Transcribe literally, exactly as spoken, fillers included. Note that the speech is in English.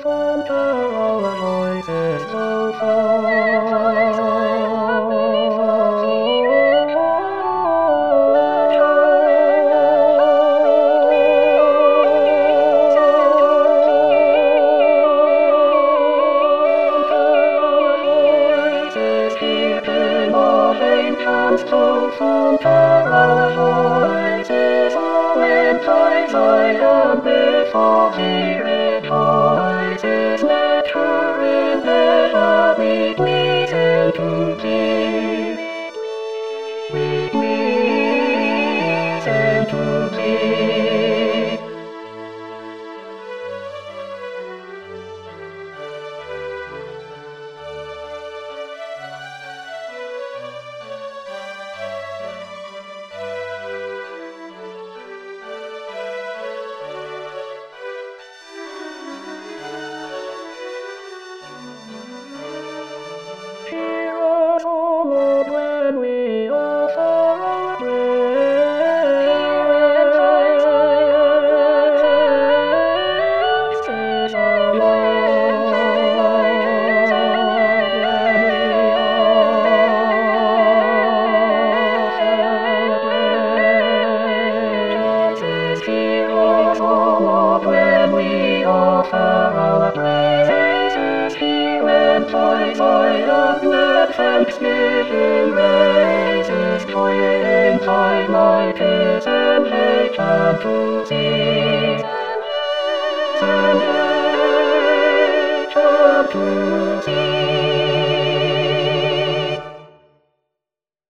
thunder our voices go forth. To thunder our voices, all in times I am before thee rejoices. Let her in never meet me to thee. Meet me to thee. Hear us, O Lord, when we offer our praises, O Lord, when we offer praises. Hear us, O Lord, when we offer our praises. Hear and joy, Zion, let thanksgiving raises. Joy in thy light is and make unto thee.